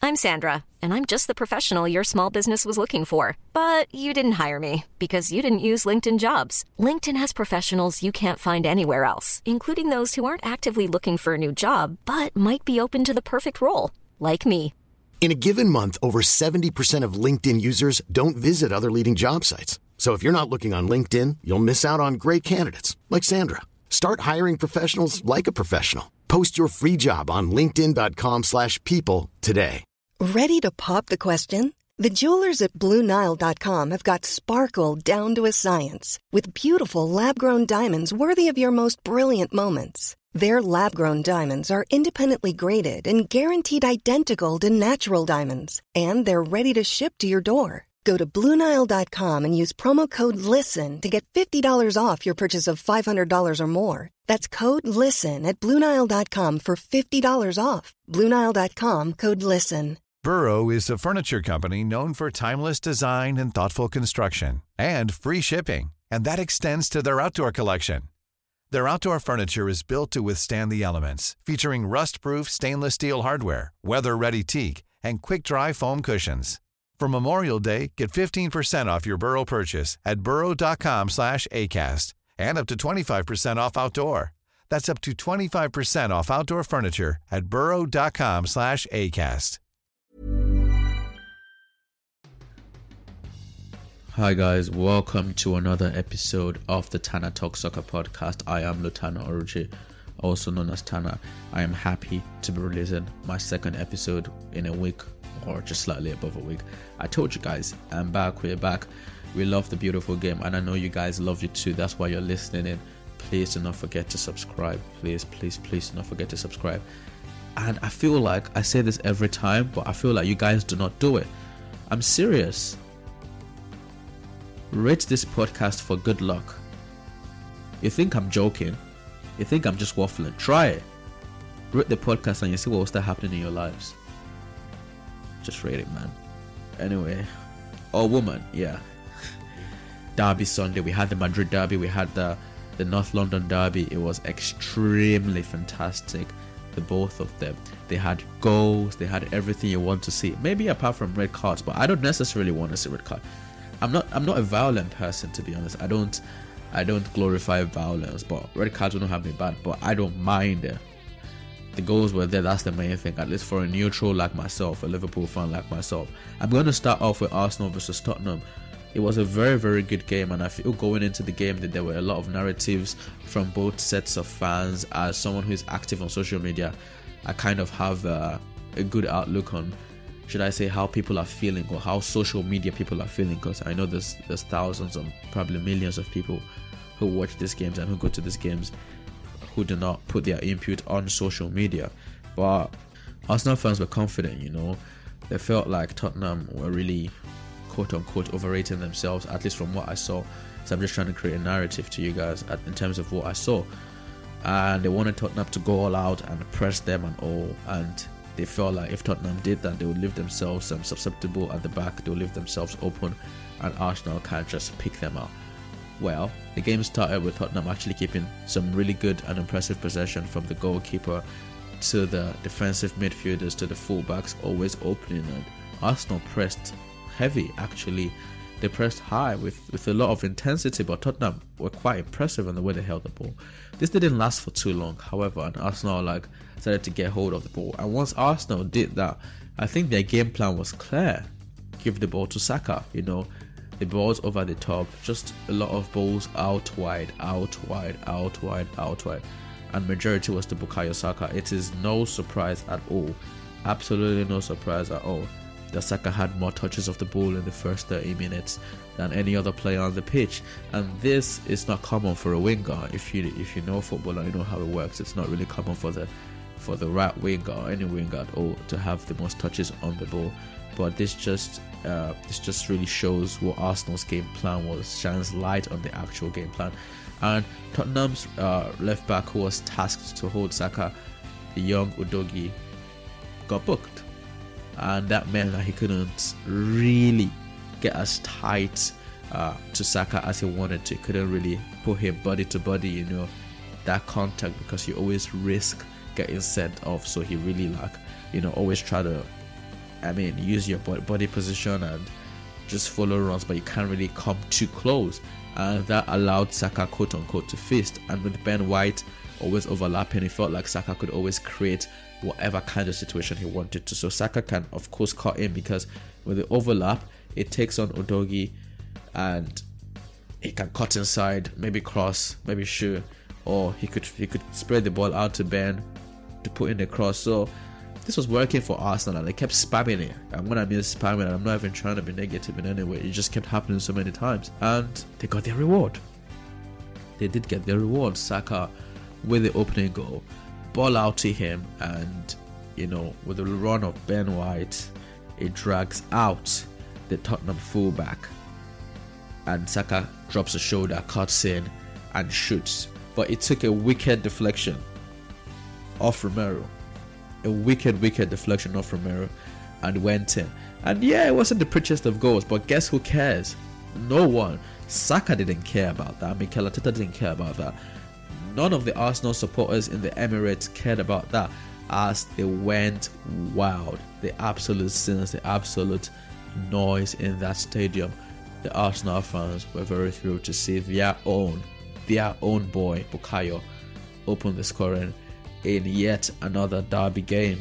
I'm Sandra, and I'm just the professional your small business was looking for. But you didn't hire me because you didn't use LinkedIn Jobs. LinkedIn has professionals you can't find anywhere else, including those who aren't actively looking for a new job, but might be open to the perfect role, like me. In a given month, over 70% of LinkedIn users don't visit other leading job sites. So if you're not looking on LinkedIn, you'll miss out on great candidates like Sandra. Start hiring professionals like a professional. Post your free job on linkedin.com/people today. Ready to pop the question? The jewelers at BlueNile.com have got sparkle down to a science with beautiful lab-grown diamonds worthy of your most brilliant moments. Their lab-grown diamonds are independently graded and guaranteed identical to natural diamonds, and they're ready to ship to your door. Go to BlueNile.com and use promo code LISTEN to get $50 off your purchase of $500 or more. That's code LISTEN at BlueNile.com for $50 off. BlueNile.com, code LISTEN. Burrow is a furniture company known for timeless design and thoughtful construction, and free shipping, and that extends to their outdoor collection. Their outdoor furniture is built to withstand the elements, featuring rust-proof stainless steel hardware, weather-ready teak, and quick-dry foam cushions. For Memorial Day, get 15% off your Burrow purchase at burrow.com/ACAST and up to 25% off outdoor. That's up to 25% off outdoor furniture at burrow.com/ACAST. Hi guys, welcome to another episode of the Tana Talk Soccer podcast. I am Lutana Oruchi, also known as Tana. I am happy to be releasing my second episode in a week, or just slightly above a week. I told you guys, I'm back, we're back. We love the beautiful game, and I know you guys love it too. That's why you're listening in. Please do not forget to subscribe. Please do not forget to subscribe. And I feel like I say this every time, but I feel like you guys do not do it. I'm serious. Rate this podcast for good luck. You think I'm joking? You think I'm just waffling? Try it. Rate the podcast and you see what will start happening in your lives. Just rate it, man. Anyway, or woman, yeah. Derby Sunday. We had the Madrid derby. We had the North London derby. It was extremely fantastic. The both of them. They had goals. They had everything you want to see. Maybe apart from red cards, but I don't necessarily want to see red card. I'm not a violent person, to be honest. I don't glorify violence, but red cards wouldn't have been bad. But I don't mind it. The goals were there. That's the main thing. At least for a neutral like myself, a Liverpool fan like myself. I'm going to start off with Arsenal versus Tottenham. It was a very, very good game, and I feel going into the game that there were a lot of narratives from both sets of fans. As someone who is active on social media, I kind of have a good outlook on, should I say, how people are feeling, or how social media people are feeling, because I know there's thousands and probably millions of people who watch these games and who go to these games who do not put their input on social media. But Arsenal fans were confident, you know. They felt like Tottenham were really quote-unquote overrating themselves, at least from what I saw. So I'm just trying to create a narrative to you guys in terms of what I saw. And they wanted Tottenham to go all out and press them and all, and they felt like if Tottenham did that, they would leave themselves susceptible at the back, they would leave themselves open, and Arsenal can't just pick them out. Well, the game started with Tottenham actually keeping some really good and impressive possession, from the goalkeeper to the defensive midfielders to the fullbacks, always opening, and Arsenal pressed heavy. Actually, they pressed high with a lot of intensity, but Tottenham were quite impressive in the way they held the ball. This didn't last for too long, however, and Arsenal started to get hold of the ball. And once Arsenal did that, I think their game plan was clear. Give the ball to Saka, you know, the balls over the top, just a lot of balls out wide, and majority was to Bukayo Saka. It is no surprise at all, absolutely no surprise at all, that Saka had more touches of the ball in the first 30 minutes than any other player on the pitch. And this is not common for a winger. If you know football and you know how it works, it's not really common for the right winger or any winger at all to have the most touches on the ball. But this just really shows what Arsenal's game plan was, shines light on the actual game plan. And Tottenham's left back, who was tasked to hold Saka, the young Udogie, got booked, and that meant that he couldn't really get as tight to Saka as he wanted to. He couldn't really put him body to body, you know, that contact, because you always risk getting sent off. So he really always try to use your body position and just follow runs, but you can't really come too close. And that allowed Saka, quote unquote, to feast. And with Ben White always overlapping, it felt like Saka could always create whatever kind of situation he wanted to. So Saka can, of course, cut in, because with the overlap, it takes on Udogie and he can cut inside, maybe cross, maybe shoot, or he could spread the ball out to Ben to put in the cross. So this was working for Arsenal, and they kept spamming it. And when I mean spamming, I'm not even trying to be negative in any way. It just kept happening so many times, and they got their reward. They did get their reward. Saka with the opening goal, ball out to him, and with the run of Ben White, it drags out the Tottenham fullback, and Saka drops a shoulder, cuts in, and shoots. But it took a wicked deflection off Romero. A wicked deflection off Romero, and went in. And yeah, it wasn't the prettiest of goals, but guess who cares? No one. Saka didn't care about that. Mikel Arteta didn't care about that. None of the Arsenal supporters in the Emirates cared about that, as they went wild. The absolute scenes, the absolute noise in that stadium. The Arsenal fans were very thrilled to see their own boy Bukayo open the scoring in yet another derby game.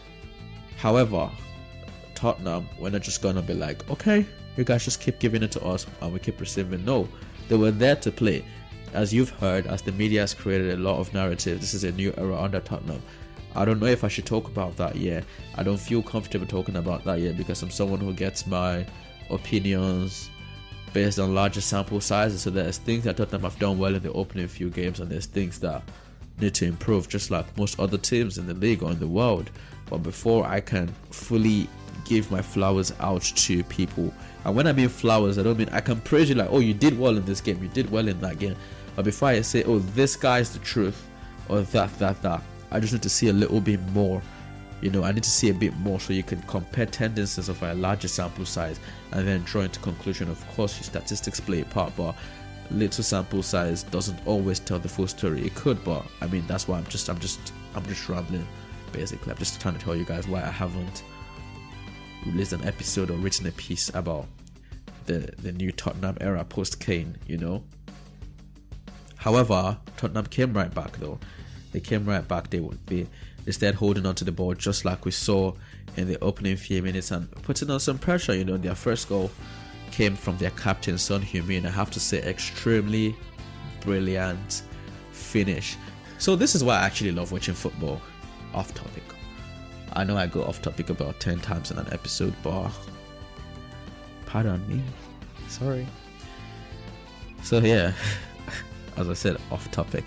However, Tottenham were not just gonna be like, okay, you guys just keep giving it to us and we keep receiving. No, they were there to play. As you've heard, as the media has created a lot of narrative, this is a new era under Tottenham. I don't know if I should talk about that yet. I don't feel comfortable talking about that yet, because I'm someone who gets my opinions based on larger sample sizes. So there's things that Tottenham have done well in the opening few games, and there's things that need to improve, just like most other teams in the league or in the world. But before I can fully give my flowers out to people, and when I mean flowers, I don't mean I can praise you like, oh, you did well in this game, you did well in that game. But before I say, oh, this guy's the truth, or that, I just need to see a little bit more. I need to see a bit more, so you can compare tendencies of a larger sample size and then draw into conclusion. Of course, your statistics play a part, but little sample size doesn't always tell the full story. It could, but that's why I'm just rambling. Basically, I'm just trying to tell you guys why I haven't released an episode or written a piece about the new Tottenham era post Kane. However, Tottenham came right back though. They came right back. They started holding on to the ball, just like we saw in the opening few minutes, and putting on some pressure. Their first goal came from their captain Son Heung-min. I have to say, extremely brilliant finish. So this is why I actually love watching football. Off topic. I know I go off topic about 10 times in an episode, but pardon me. Sorry. So yeah, as I said, off topic.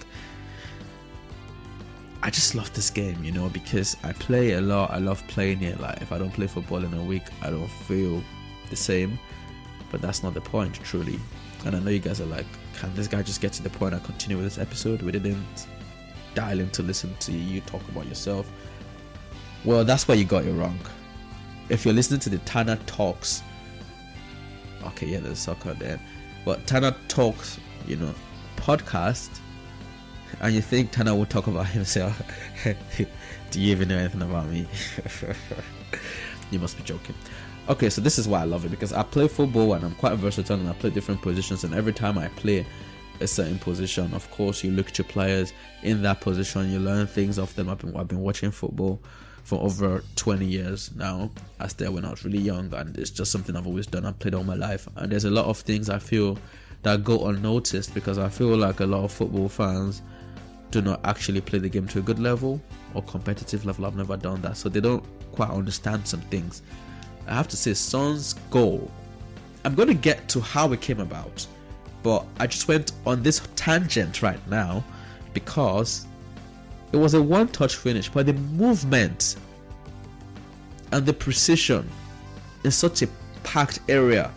I just love this game, because I play a lot. I love playing it. Like, if I don't play football in a week, I don't feel the same. But that's not the point, truly. And I know you guys are like, can this guy just get to the point and continue with this episode? We didn't dial in to listen to you talk about yourself. Well, that's where you got it wrong. If you're listening to the Tana Talks, okay, yeah, there's soccer there, but Tana Talks, podcast, and you think Tana will talk about himself, do you even know anything about me? You must be joking. Okay, so this is why I love it, because I play football and I'm quite versatile and I play different positions, and every time I play a certain position, of course, you look at your players in that position, you learn things of them. I've been watching football for over 20 years now. I started when I was really young, and it's just something I've always done. I've played all my life, and there's a lot of things I feel that go unnoticed, because I feel like a lot of football fans do not actually play the game to a good level or competitive level. I've never done that, so they don't quite understand some things. I have to say, Son's goal, I'm going to get to how it came about, but I just went on this tangent right now because it was a one-touch finish, but the movement and the precision in such a packed area,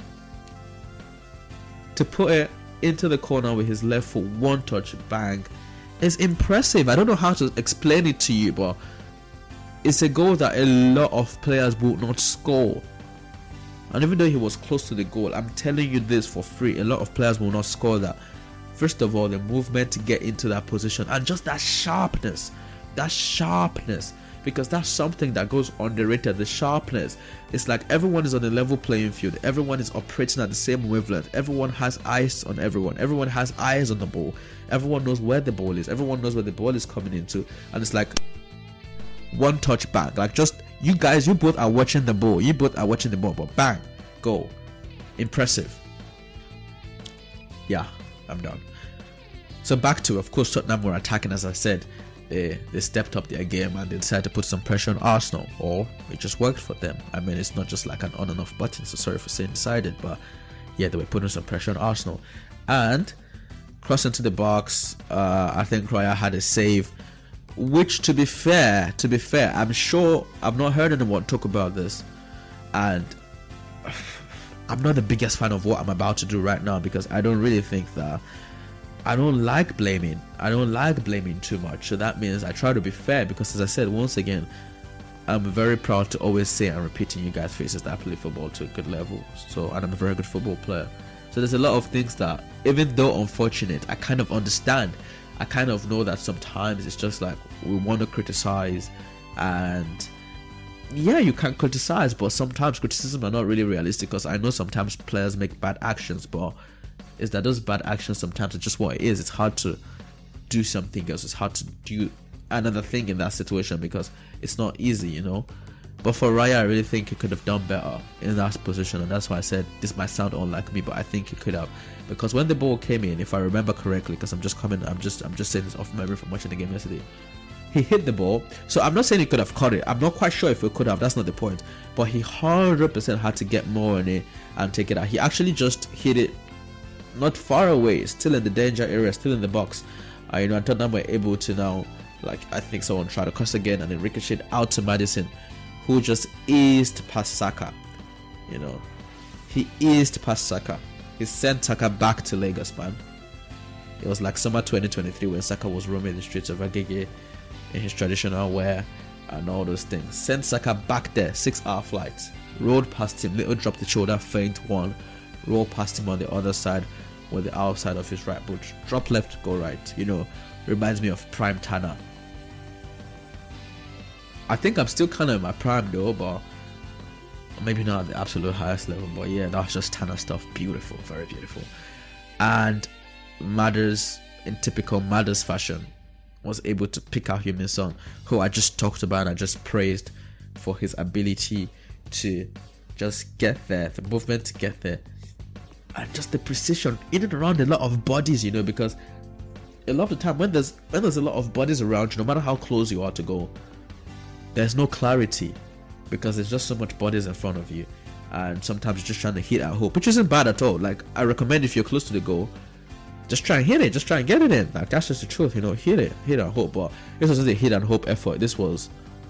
to put it into the corner with his left foot, one touch, bang, is impressive. I don't know how to explain it to you, but it's a goal that a lot of players will not score. And even though he was close to the goal, I'm telling you this for free, a lot of players will not score that. First of all, the movement to get into that position, and just that sharpness, because that's something that goes underrated. The sharpness. It's like everyone is on a level playing field. Everyone is operating at the same wavelength. Everyone has eyes on everyone. Everyone has eyes on the ball. Everyone knows where the ball is. Everyone knows where the ball is coming into. And it's like one touch back. Like, just you guys, you both are watching the ball. You both are watching the ball, but bang, goal. Impressive. Yeah, I'm done. So back to, of course, Tottenham were attacking. As I said, they stepped up their game and they decided to put some pressure on Arsenal, or it just worked for them. I mean, it's not just like an on and off button, so sorry for saying decided, but yeah, they were putting some pressure on Arsenal. And crossing to the box, I think Raya had a save, which, to be fair, I'm sure I've not heard anyone talk about this, and I'm not the biggest fan of what I'm about to do right now, because I don't really think that I don't like blaming too much. So that means I try to be fair, because as I said, once again, I'm very proud to always say and repeat in you guys' faces that I play football to a good level. So, and I'm a very good football player. So there's a lot of things that, even though unfortunate, I kind of understand. I kind of know that sometimes it's just like we want to criticize, and yeah, you can criticize, but sometimes criticism are not really realistic, because I know sometimes players make bad actions, but is that those bad actions sometimes are just what it is. It's hard to do something else. It's hard to do another thing in that situation, because it's not easy, you know. But for Raya, I really think he could have done better in that position, and that's why I said this might sound unlike me, but I think he could have, because when the ball came in, if I remember correctly, because I'm just saying this off memory from watching the game yesterday, he hit the ball. So I'm not saying he could have caught it. I'm not quite sure if he could have. That's not the point. But he 100% had to get more on it and take it out. He actually just hit it not far away, still in the danger area, still in the box. I thought that we're able to now, like, I think someone tried to cross again and then ricocheted out to Maddison, who just eased past Saka. You know, he eased past Saka. He sent Saka back to Lagos, man. It was like summer 2023 when Saka was roaming the streets of Agege in his traditional wear and all those things. Sent Saka back there, 6-hour flight. Rolled past him, little drop the shoulder, feint one. Roll past him on the other side with the outside of his right boot. Drop left, go right. You know, reminds me of prime Tanner. I think I'm still kind of in my prime though, but maybe not at the absolute highest level. But yeah, that's just Tanner stuff. Beautiful, very beautiful. And Madders, in typical Madders fashion, was able to pick out Heung-min Son, who I just talked about and I just praised for his ability to just get there, the movement to get there, and just the precision in and around a lot of bodies, you know, because a lot of the time when there's a lot of bodies around you, no matter how close you are to goal, there's no clarity, because there's just so much bodies in front of you, and sometimes you're just trying to hit at hope, which isn't bad at all. Like, I recommend if you're close to the goal, just try and hit it, just try and get it in. Like, that's just the truth, you know, hit and hope. But this wasn't a hit and hope effort. This was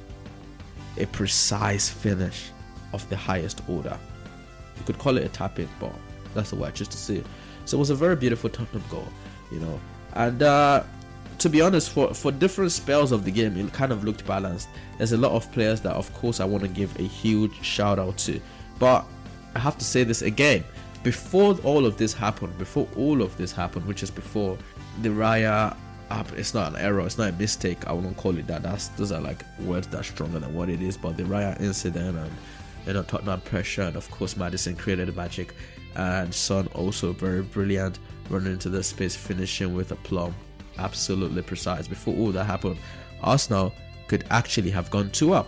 a precise finish of the highest order. You could call it a tap-in, but that's the way I choose to see it. So it was a very beautiful Tottenham goal, you know. And to be honest, for different spells of the game, it kind of looked balanced. There's a lot of players that, of course, I want to give a huge shout out to. But I have to say this again. Before all of this happened, which is before the Raya, it's not an error, it's not a mistake, I wouldn't call it that. Those are like words that are stronger than what it is. But the Raya incident and, you know, Tottenham pressure, and of course Maddison created magic, and Son also very brilliant, running into the space, finishing with a plum, absolutely precise. Before all that happened, Arsenal could actually have gone 2-up.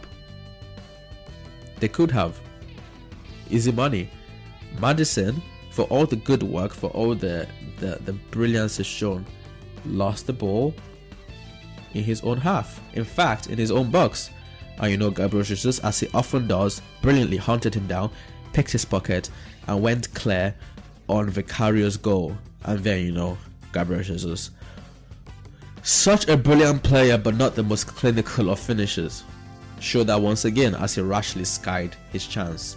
They could have. Easy money. Maddison, for all the good work, for all the brilliance is shown, lost the ball in his own half. In fact, in his own box. And you know, Gabriel Jesus, as he often does, brilliantly hunted him down, picked his pocket, and went clear on Vicario's goal. And then, you know, Gabriel Jesus, such a brilliant player, but not the most clinical of finishers, showed that once again as he rashly skied his chance.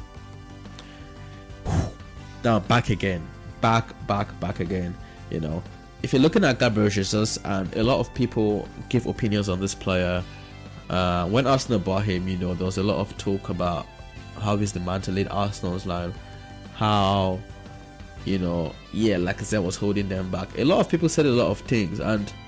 Now back again, back again. You know, if you're looking at Gabriel Jesus, and a lot of people give opinions on this player, when Arsenal bought him, you know, there was a lot of talk about how he's the man to lead Arsenal's line, how, you know, yeah, Lacazette was holding them back. A lot of people said a lot of things, and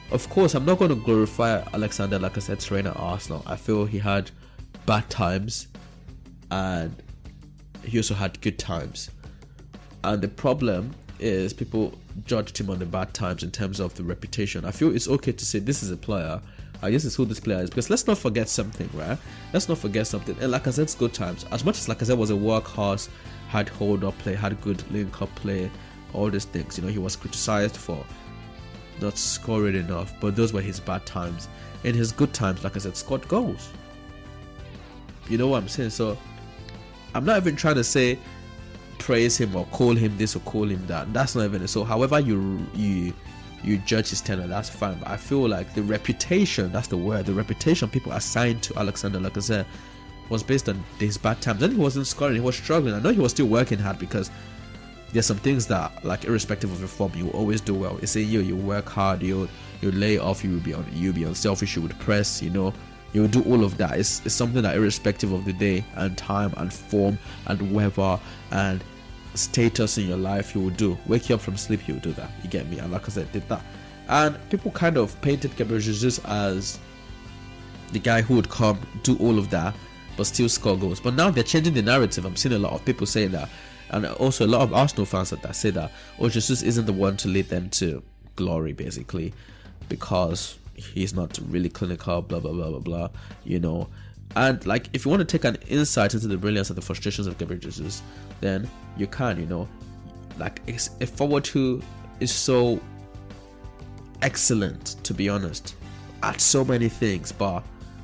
of course, I'm not going to glorify Alexander Lacazette's reign at Arsenal. I feel he had bad times and he also had good times. And the problem is people judged him on the bad times in terms of the reputation. I feel it's okay to say this is a player, this is who this player is, because let's not forget something, right? Let's not forget something. And Lacazette's good times, as much as Lacazette was a workhorse, had hold-up play, had good link-up play, all these things, he was criticized for not scoring enough, but those were his bad times. In his good times, Lacazette scored goals. You know what I'm saying? So I'm not even trying to say praise him or call him this or call him that. That's not even it. So however you judge his tenure, that's fine. But I feel like the reputation, that's the word, the reputation people assigned to Alexander Lacazette was based on his bad times. Then he wasn't scoring, he was struggling. I know he was still working hard, because there's some things that, like, irrespective of your form, you always do well. It's you work hard, you lay off, you be unselfish, you would press, you would do all of that. It's something that, irrespective of the day and time and form and weather and status in your life, you would do. Wake you up from sleep, you would do that. You get me? And like I said, did that. And people kind of painted Gabriel Jesus as the guy who would come, do all of that, but still score goals. But now they're changing the narrative. I'm seeing a lot of people saying that, and also a lot of Arsenal fans that say that Jesus isn't the one to lead them to glory, basically, because he's not really clinical, blah blah blah blah blah, And like, if you want to take an insight into the brilliance and the frustrations of Gabriel Jesus, then you can, like, a forward who is so excellent, to be honest, at so many things, but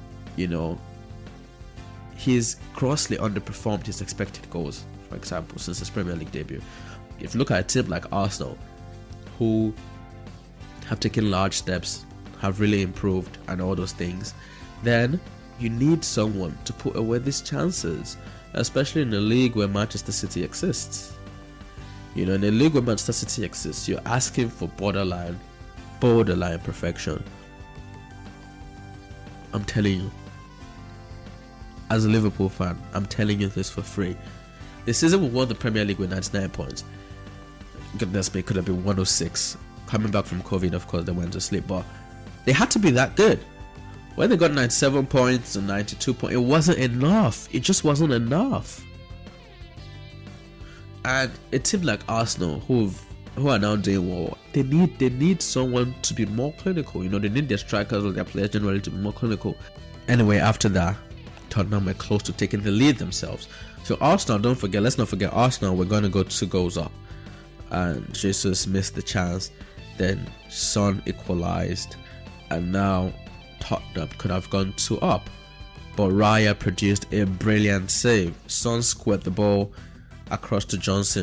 he's grossly underperformed his expected goals, for example, since his Premier League debut. If you look at a team like Arsenal, who have taken large steps, have really improved and all those things, then you need someone to put away these chances, especially in a league where Manchester City exists. In a league where Manchester City exists, you're asking for borderline perfection. I'm telling you, as a Liverpool fan, I'm telling you this for free. The season we won the Premier League with 99 points. Goodness me, could have been 106. Coming back from COVID, of course, they went to sleep, but they had to be that good. When they got 97 points and 92 points, it wasn't enough. It just wasn't enough. And a team like Arsenal, who are now doing well, they need someone to be more clinical. They need their strikers or their players generally to be more clinical. Anyway, after that, Tottenham were close to taking the lead themselves. So Arsenal, let's not forget Arsenal were going to go 2 goals up, and Jesus missed the chance. Then Son equalized, and now Tottenham could have gone 2 up, but Raya produced a brilliant save. Son squared the ball across to Johnson,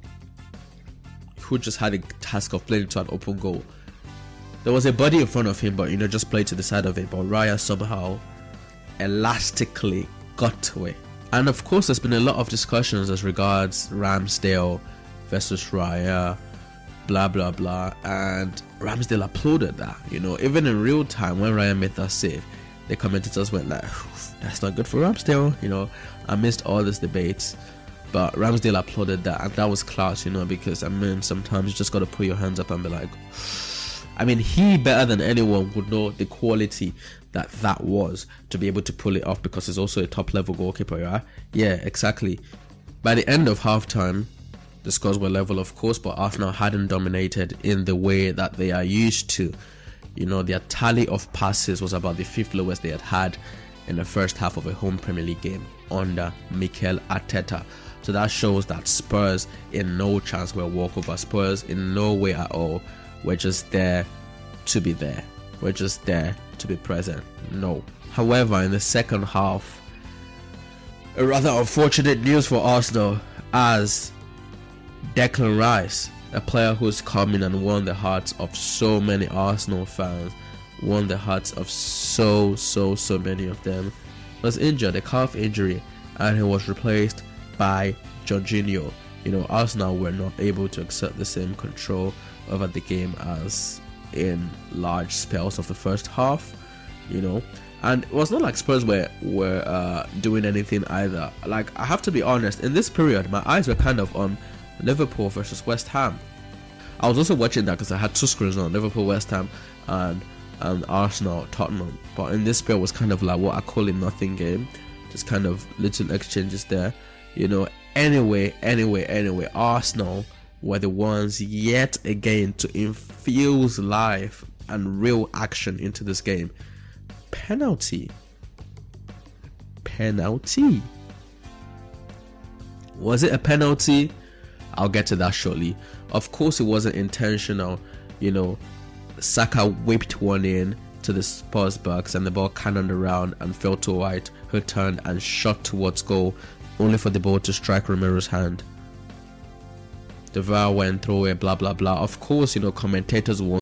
who just had a task of playing to an open goal. There was a body in front of him, but just played to the side of it. But Raya somehow elastically got away. And of course, there's been a lot of discussions as regards Ramsdale versus Raya, blah blah blah, and Ramsdale applauded that. Even in real time when Raya made that save, the commentators went like, "That's not good for Ramsdale." Amidst all these debates, but Ramsdale applauded that, and that was class. Because sometimes you just got to put your hands up and be like, he better than anyone would know the quality that was to be able to pull it off, because he's also a top level goalkeeper, right? Yeah, exactly. By the end of halftime, the scores were level, of course, but Arsenal hadn't dominated in the way that they are used to. Their tally of passes was about the 5th lowest they had in the first half of a home Premier League game under Mikel Arteta. So that shows that Spurs in no chance were walkover. Spurs in no way at all. We're just there to be there. We're just there to be present. No. However, in the second half, a rather unfortunate news for Arsenal, as Declan Rice, a player who's come in and won the hearts of so many Arsenal fans, won the hearts of so many of them, was injured, a calf injury, and he was replaced by Jorginho. Arsenal were not able to exert the same control over the game as in large spells of the first half, and it was not like Spurs were doing anything either. Like, I have to be honest, in this period my eyes were kind of on Liverpool versus West Ham. I was also watching that because I had 2 screens on, Liverpool West Ham, and Arsenal, Tottenham. But in this spell was kind of like what I call a nothing game, just kind of little exchanges there, you know. Anyway, Arsenal were the ones yet again to infuse life and real action into this game. Penalty. Was it a penalty? I'll get to that shortly. Of course it wasn't intentional, you know. Saka whipped one in to the Spurs box and the ball cannoned around and fell to White, who turned and shot towards goal, only for the ball to strike Romero's hand. The VAR went through it, blah blah blah. Of course, you know, commentators won't.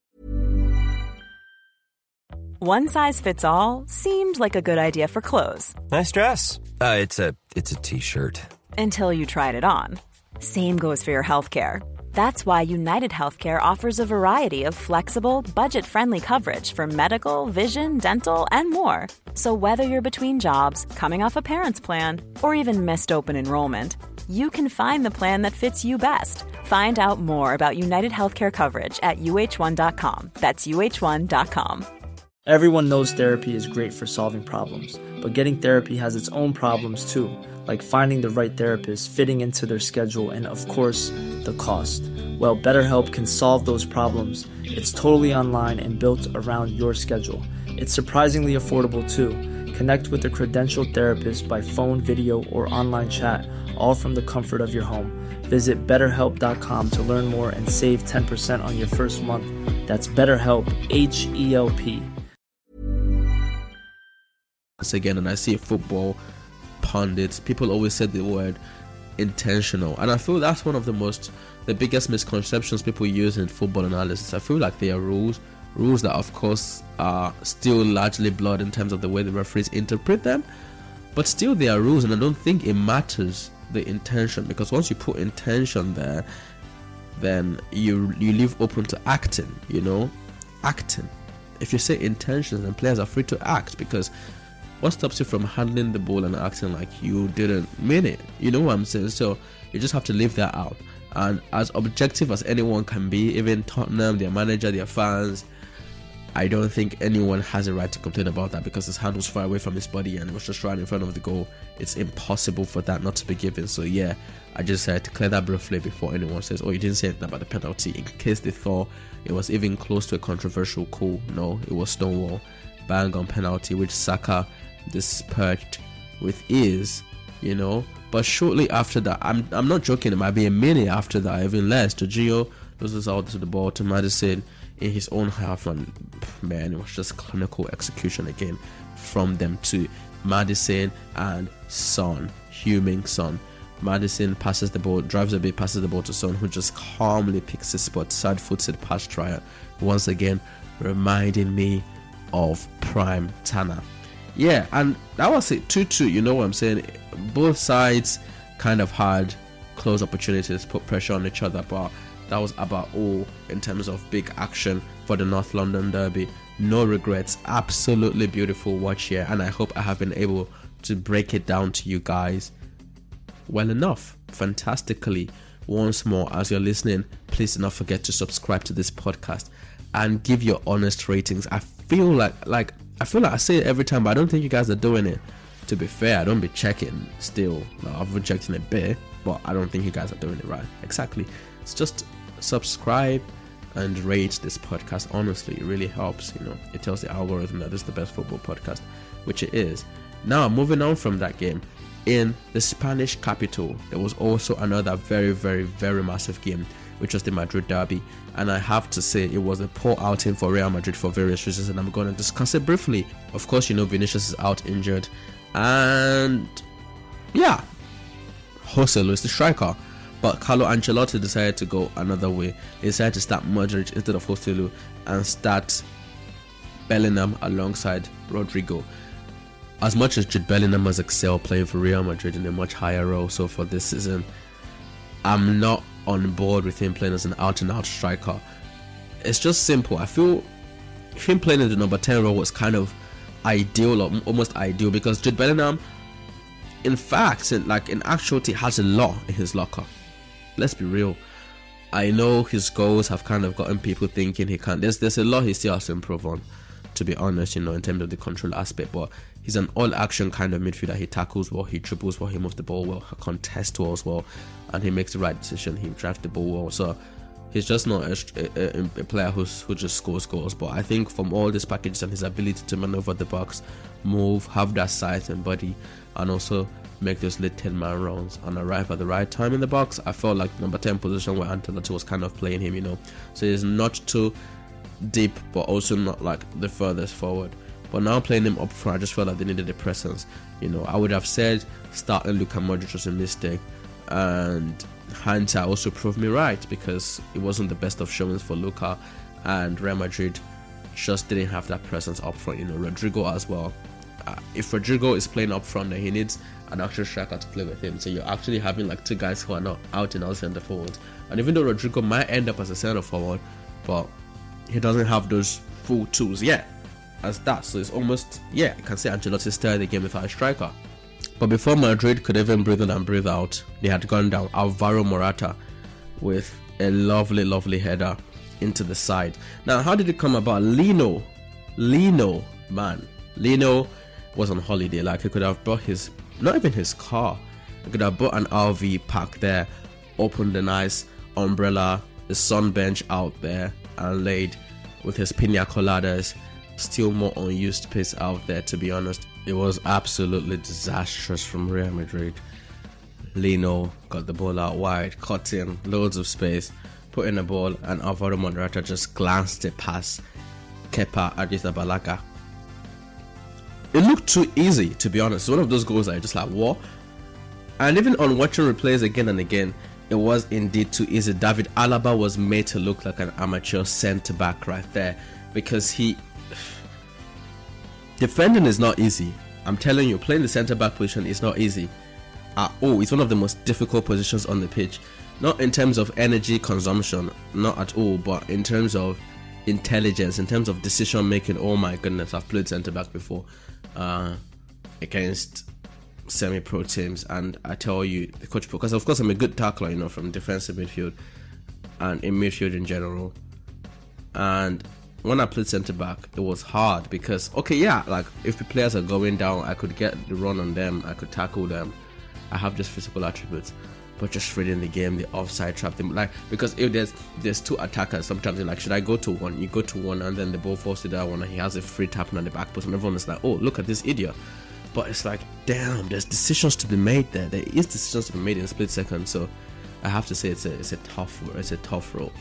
One size fits all seemed like a good idea for clothes. Nice dress. It's a t-shirt. Until you tried it on. Same goes for your healthcare. That's why United Healthcare offers a variety of flexible, budget-friendly coverage for medical, vision, dental, and more. So whether you're between jobs, coming off a parent's plan, or even missed open enrollment, you can find the plan that fits you best. Find out more about United Healthcare coverage at uh1.com. That's uh1.com. Everyone knows therapy is great for solving problems, but getting therapy has its own problems too, like finding the right therapist, fitting into their schedule, and of course, the cost. Well, BetterHelp can solve those problems. It's totally online and built around your schedule. It's surprisingly affordable too. Connect with a credentialed therapist by phone, video, or online chat, all from the comfort of your home. Visit BetterHelp.com to learn more and save 10% on your first month. That's BetterHelp, H-E-L-P. Again, and I see football pundits, people always say the word intentional, and I feel that's one of the biggest misconceptions people use in football analysis. I feel like they are rules that of course are still largely blurred in terms of the way the referees interpret them, but still they are rules, and I don't think it matters the intention, because once you put intention there, then you leave open to acting, you know. Acting, if you say intentions, then players are free to act, because what stops you from handling the ball and acting like you didn't mean it? You know what I'm saying? So you just have to leave that out. And as objective as anyone can be, even Tottenham, their manager, their fans, I don't think anyone has a right to complain about that, because his hand was far away from his body and it was just right in front of the goal. It's impossible for that not to be given. So yeah, I just had to clear that briefly before anyone says, oh, you didn't say anything about the penalty, in case they thought it was even close to a controversial call. No, it was Stonewall, bang on penalty, which Saka dispatched with ease, you know. But shortly after that, I'm not joking, it might be a minute after that, even less, Jorginho loses out to the ball to Maddison in his own half, and man, it was just clinical execution again from them to Maddison and Son, Heung-min Son. Maddison passes the ball, drives a bit, passes the ball to Son, who just calmly picks his spot, side-footed pass trial, once again reminding me of prime Tanner. Yeah, and that was it, 2-2, you know what I'm saying? Both sides kind of had close opportunities, put pressure on each other, but that was about all in terms of big action for the North London derby. No regrets, absolutely beautiful watch here, and I hope I have been able to break it down to you guys well enough, fantastically. Once more, as you're listening, please do not forget to subscribe to this podcast and give your honest ratings. I feel like I say it every time, but I don't think you guys are doing it. To be fair, I don't be checking still. No, I've been checking a bit, but I don't think you guys are doing it right. Exactly. It's just subscribe and rate this podcast. Honestly, it really helps. You know, it tells the algorithm that this is the best football podcast, which it is. Now, moving on from that game, in the Spanish capital, there was also another very, very, very massive game, which was the Madrid derby. And I have to say, it was a poor outing for Real Madrid for various reasons, and I'm going to discuss it briefly. Of course, you know, Vinicius is out injured, and yeah, Joselu is the striker. But Carlo Ancelotti decided to go another way. He decided to start Modric instead of Joselu and start Bellingham alongside Rodrigo. As much as Jude Bellingham has excelled playing for Real Madrid in a much higher role so for this season, I'm not on board with him playing as an out-and-out striker. It's just simple. I feel him playing in the number 10 role was kind of ideal, or almost ideal, because Jude Bellingham, in fact, in actuality, has a lot in his locker. Let's be real. I know his goals have kind of gotten people thinking he can't. There's a lot he still has to improve on, to be honest, in terms of the control aspect. But he's an all-action kind of midfielder. He tackles well, he dribbles well, he moves the ball well, he contests well as well, and he makes the right decision. He drives the ball well. So he's just not a player who just scores goals. But I think from all these packages and his ability to maneuver the box, move, have that size and body, and also make those late 10-man runs and arrive at the right time in the box, I felt like number 10 position where Ancelotti was kind of playing him, So he's not too deep, but also not like the furthest forward. But now playing him up front, I just felt like they needed a presence. I would have said starting Luka Modric was a mistake, and hindsight also proved me right, because it wasn't the best of showings for Luka, and Real Madrid just didn't have that presence up front. Rodrigo as well. If Rodrigo is playing up front, then he needs an actual striker to play with him. So you're actually having like two guys who are not out and out centre forwards. And even though Rodrigo might end up as a centre forward, but he doesn't have those full tools yet as that. So it's almost, I can say Ancelotti started the game without a striker. But before Madrid could even breathe in and breathe out, they had gone down Alvaro Morata with a lovely header into the side. Now, how did it come about? Lino was on holiday. Like, he could have brought not even his car, he could have brought an RV park there, opened a nice umbrella, the sun bench out there, and laid with his pina coladas. Still more unused space out there, to be honest. It was absolutely disastrous from Real Madrid. Lino got the ball out wide, cut in loads of space, put in the ball, and Alvaro Morata just glanced it past Kepa Arrizabalaga. It looked too easy, to be honest. It's one of those goals that are just like, what? And even on watching replays again and again, it was indeed too easy. David Alaba was made to look like an amateur centre-back right there, because defending is not easy. I'm telling you, playing the centre-back position is not easy at all. It's one of the most difficult positions on the pitch. Not in terms of energy consumption, not at all, but in terms of intelligence, in terms of decision making. Oh my goodness, I've played centre-back before against semi-pro teams, and I tell you, the coach, because of course I'm a good tackler, from defensive midfield and in midfield in general, and when I played centre back, it was hard because like if the players are going down, I could get the run on them, I could tackle them, I have just physical attributes. But just reading the game, the offside trap, because if there's two attackers, sometimes you're like, should I go to one? You go to one, and then the ball falls to that one, and he has a free tapping on the back post, and everyone is like, oh, look at this idiot. But it's like, damn, there's decisions to be made there. There is decisions to be made in a split second. So I have to say it's a tough role.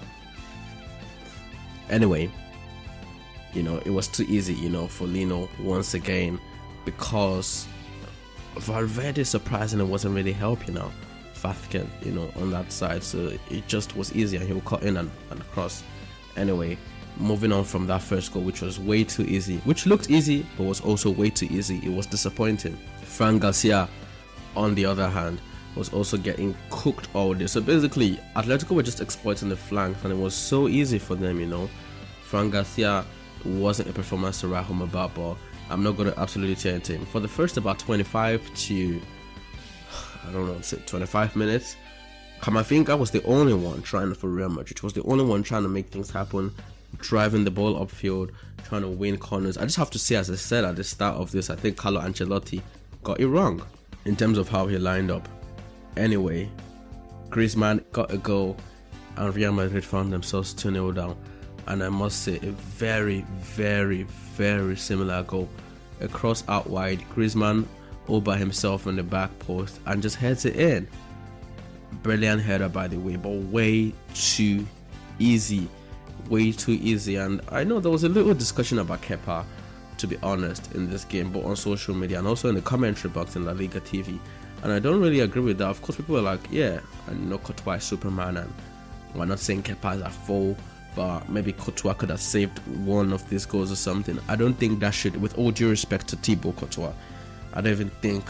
Anyway, it was too easy, for Lino once again, because Valverde surprisingly wasn't really helping out Vatican, on that side. So it just was easy, and he would cut in and cross. Anyway, moving on from that first goal, which was way too easy, which looked easy but was also way too easy. It was disappointing. Fran Garcia, on the other hand, was also getting cooked all day. So basically, Atletico were just exploiting the flanks, and it was so easy for them. Fran Garcia wasn't a performance to write home about, but I'm not going to absolutely tell him. For the first about 25 to 25 minutes, Camavinga was the only one trying for Real Madrid. Was the only one trying to make things happen, driving the ball upfield, trying to win corners. I just have to say, as I said at the start of this, I think Carlo Ancelotti got it wrong in terms of how he lined up. Anyway, Griezmann got a goal, and Real Madrid found themselves 2-0 down. And I must say, a very, very, very similar goal. A cross out wide, Griezmann all by himself on the back post and just heads it in. Brilliant header, by the way, but way too easy. And I know there was a little discussion about Kepa, to be honest, in this game, but on social media and also in the commentary box in La Liga TV, and I don't really agree with that. Of course, people are like, I know Courtois is Superman, and we're not saying Kepa is at full, but maybe Courtois could have saved one of these goals or something. I don't think that should, with all due respect to Thibaut Courtois, I don't even think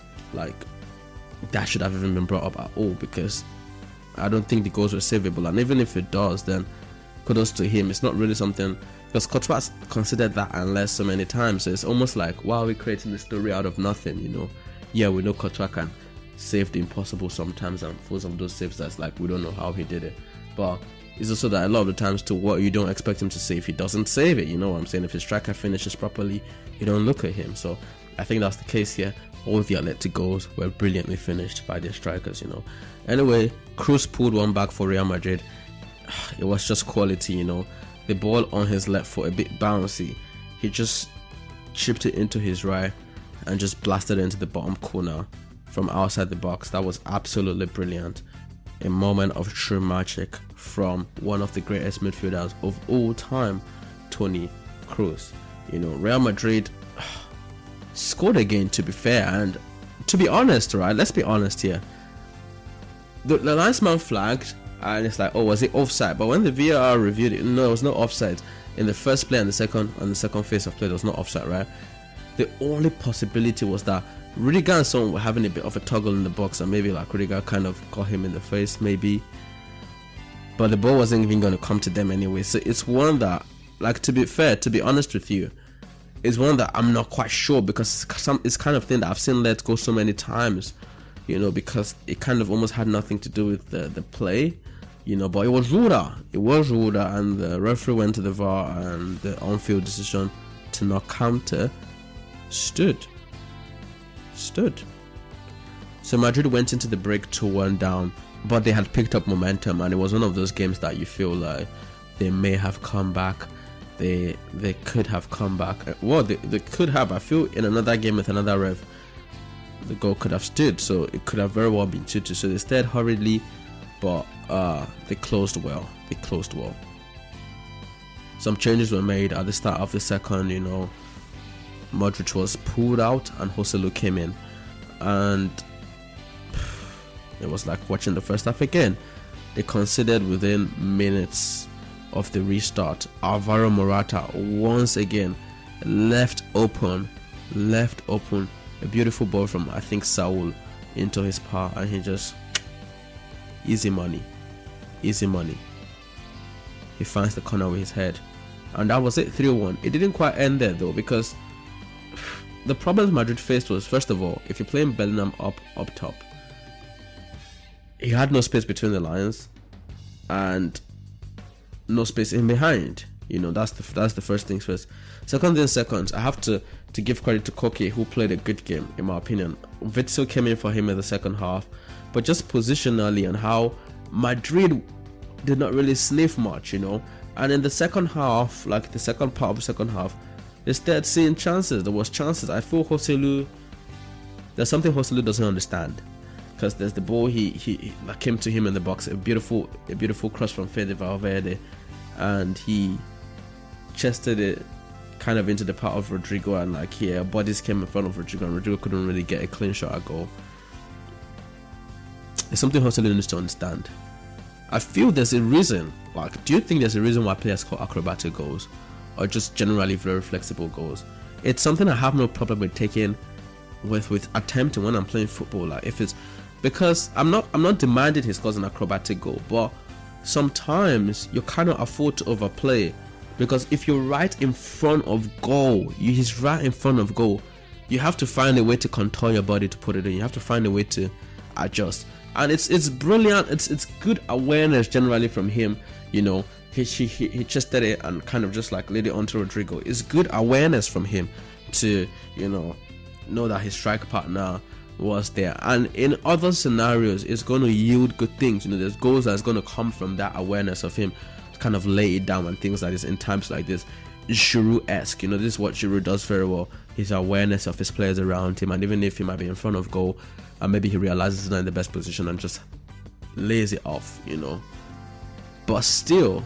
that should have even been brought up at all, because I don't think the goals were savable. And even if it does, then kudos to him. It's not really something, because Courtois considered that unless so many times. So it's almost like, why are we creating this story out of nothing? Yeah, we know Courtois can save the impossible sometimes, and for some of those saves that's like we don't know how he did it. But it's also that a lot of the times to what you don't expect him to save, he doesn't save it. You know what I'm saying? If his striker finishes properly, you don't look at him. So I think that's the case here. All the Atleti goals were brilliantly finished by their strikers, you know. Anyway, Kroos pulled one back for Real Madrid. It was just quality, you know. The ball on his left foot, a bit bouncy. He just chipped it into his right and just blasted it into the bottom corner from outside the box. That was absolutely brilliant. A moment of true magic from one of the greatest midfielders of all time, Toni Kroos. You know, Real Madrid scored again, to be fair, and to be honest, right, let's be honest here. The linesman flagged, and it's like, oh, was it offside? But when the VAR reviewed it, no, it was not offside. In the first play and the second phase of play, there was not offside, right? The only possibility was that Rudiger and Son were having a bit of a toggle in the box, and maybe like Rudiger kind of got him in the face, maybe. But the ball wasn't even going to come to them anyway. So it's one that, like, to be fair, to be honest with you, is one that I'm not quite sure, because it's kind of thing that I've seen let go so many times, you know, because it kind of almost had nothing to do with the play, you know. But it was ruled out, and the referee went to the VAR, and the on-field decision to not counter stood. So Madrid went into the break 2-1 down, but they had picked up momentum, and it was one of those games that you feel like they may have come back. They could have come back. Well, they could have. I feel in another game with another ref, the goal could have stood, so it could have very well been 2-2. So they stayed hurriedly, but they closed well. Some changes were made at the start of the second, you know. Modric was pulled out and Joselu came in, and it was like watching the first half again. They conceded within minutes of the restart. Alvaro Morata once again left open, a beautiful ball from, I think, Saul into his path, and he just easy money. He finds the corner with his head, and that was it. 3-1. It didn't quite end there though, because the problems Madrid faced was, first of all, if you're playing Bellingham up top, he had no space between the lines and no space in behind. You know, that's the first things first. Second, I have to give credit to Koke, who played a good game in my opinion. Witsel came in for him in the second half, but just positionally and how Madrid did not really sniff much, you know. And in the second half, like the second part of the second half, they started seeing chances. There was chances. I feel there's something Joselu doesn't understand, because there's the ball he came to him in the box, a beautiful cross from Fede Valverde, and he chested it kind of into the path of Rodrigo, and like here, bodies came in front of Rodrigo, and Rodrigo couldn't really get a clean shot at goal. It's something Joselu needs to understand. I feel there's a reason. Like, do you think there's a reason why players score acrobatic goals, or just generally very flexible goals? It's something I have no problem with taking, with attempting when I'm playing football. Like, if it's because I'm not demanding he scores an acrobatic goal, but sometimes you cannot afford to overplay, because if you're right in front of goal, he's right in front of goal, you have to find a way to contour your body to put it in. You have to find a way to adjust. And it's brilliant. It's good awareness generally from him. You know, he chested it and kind of just like laid it onto Rodrigo. It's good awareness from him to, you know that his strike partner was there. And in other scenarios, it's going to yield good things. You know, there's goals that's going to come from that awareness of him to kind of lay it down and things like this in times like this. Giroud-esque, you know, this is what Giroud does very well. His awareness of his players around him, and even if he might be in front of goal, and maybe he realizes he's not in the best position and just lays it off, you know. But still,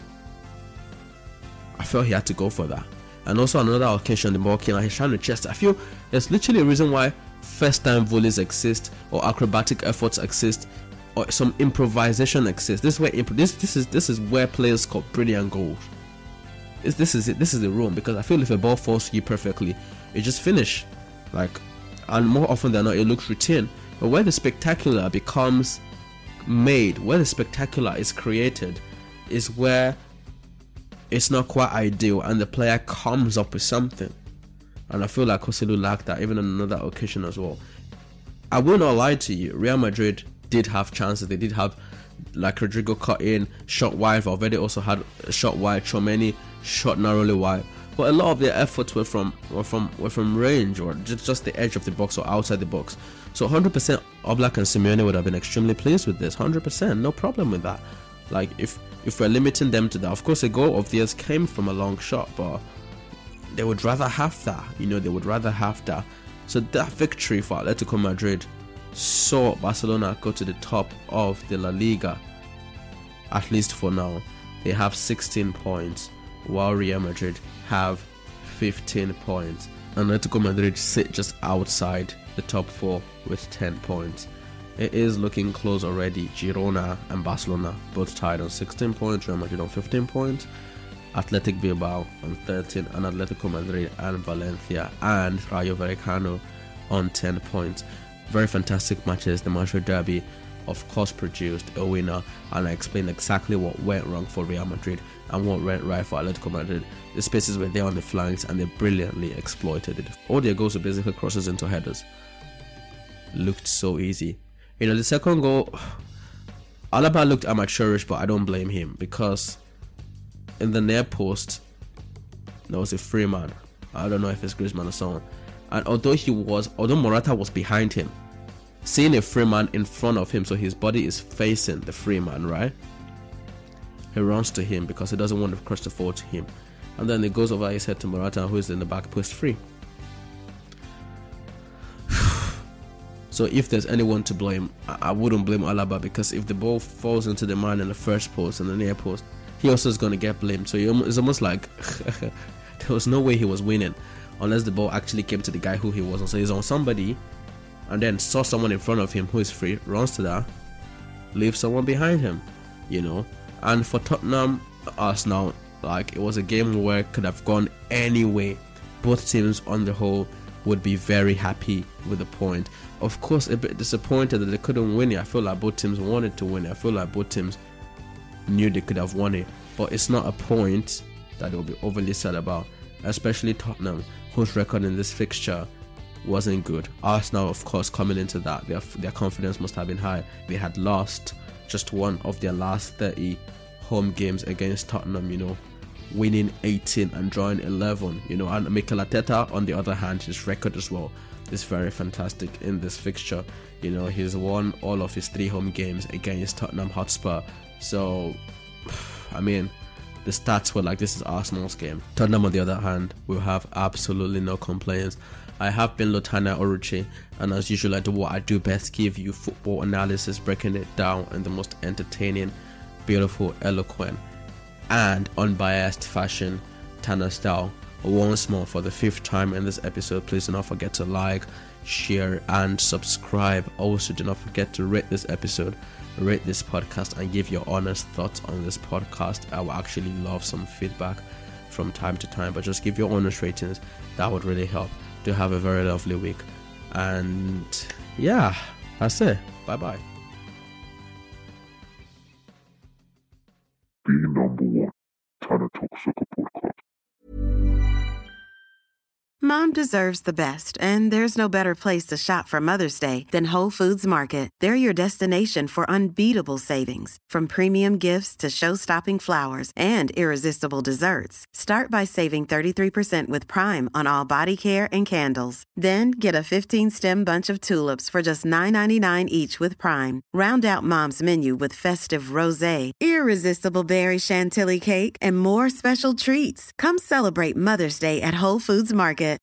I felt he had to go for that. And also another occasion, the ball came and he's trying to chest. I feel there's literally a reason why first time volleys exist, or acrobatic efforts exist, or some improvisation exists. This is where this is where players score brilliant goals. This is it. This is the room, because I feel if a ball falls to you perfectly, it just finish. Like, and more often than not, it looks routine. But where the spectacular becomes made, where the spectacular is created, is where it's not quite ideal and the player comes up with something. And I feel like Joselu lacked that, even on another occasion as well. I will not lie to you, Real Madrid did have chances. They did have, like, Rodrigo cut in, shot wide. Valverde also had a shot wide. Tchouaméni shot narrowly wide. But a lot of their efforts were from range, or just the edge of the box or outside the box. So 100% Oblak and Simeone would have been extremely pleased with this. 100%, no problem with that. Like, if we're limiting them to that, of course a goal of theirs came from a long shot, but they would rather have that. They would rather have that. So that victory for Atletico Madrid saw Barcelona go to the top of the La Liga, at least for now. They have 16 points, while Real Madrid have 15 points. And Atletico Madrid sit just outside the top 4 with 10 points. It is looking close already. Girona and Barcelona both tied on 16 points, Real Madrid on 15 points, Athletic Bilbao on 13, and Atletico Madrid and Valencia and Rayo Vallecano on 10 points. Very fantastic matches. The Madrid derby, of course, produced a winner, and I explained exactly what went wrong for Real Madrid and what went right for Atletico Madrid. The spaces were there on the flanks, and they brilliantly exploited it. All their goals were basically crosses into headers. Looked so easy. The second goal, Alaba looked amateurish, but I don't blame him, because in the near post there was a free man. I don't know if it's Griezmann or someone, and although Morata was behind him, seeing a free man in front of him, so his body is facing the free man, right? He runs to him because he doesn't want to cross the forward to him, and then it goes over his head to Morata, who is in the back post free. So if there's anyone to blame, I wouldn't blame Alaba, because if the ball falls into the man in the first post and the near post, he also is going to get blamed. So it's almost like there was no way he was winning unless the ball actually came to the guy who he was on. So he's on somebody and then saw someone in front of him who is free, runs to that, leaves someone behind him, And for Tottenham, Arsenal, like, it was a game where it could have gone any way. Both teams on the whole would be very happy with the point. Of course, a bit disappointed that they couldn't win it. I feel like both teams wanted to win it. I feel like both teams knew they could have won it. But it's not a point that they'll be overly sad about, especially Tottenham, whose record in this fixture wasn't good. Arsenal, of course, coming into that, their confidence must have been high. They had lost just one of their last 30 home games against Tottenham, winning 18 and drawing 11, and Mikel Arteta, on the other hand, his record as well is very fantastic in this fixture. He's won all of his 3 home games against Tottenham Hotspur. So, I mean, the stats were like, this is Arsenal's game. Tottenham, on the other hand, will have absolutely no complaints. I have been Lotana Oruchi, and as usual, I do what I do best, give you football analysis, breaking it down in the most entertaining, beautiful, eloquent, and unbiased fashion, Tana style. Once more, for the 5th time in this episode, please do not forget to like, share, and subscribe. Also, do not forget to rate this episode, rate this podcast, and give your honest thoughts on this podcast. I will actually love some feedback from time to time, but just give your honest ratings. That would really help. Do have a very lovely week, and yeah, that's it. Bye bye. Being number 1, Tana Talk Soccer Podcast. Mom deserves the best, and there's no better place to shop for Mother's Day than Whole Foods Market. They're your destination for unbeatable savings, from premium gifts to show-stopping flowers and irresistible desserts. Start by saving 33% with Prime on all body care and candles. Then get a 15-stem bunch of tulips for just $9.99 each with Prime. Round out Mom's menu with festive rosé, irresistible berry chantilly cake, and more special treats. Come celebrate Mother's Day at Whole Foods Market.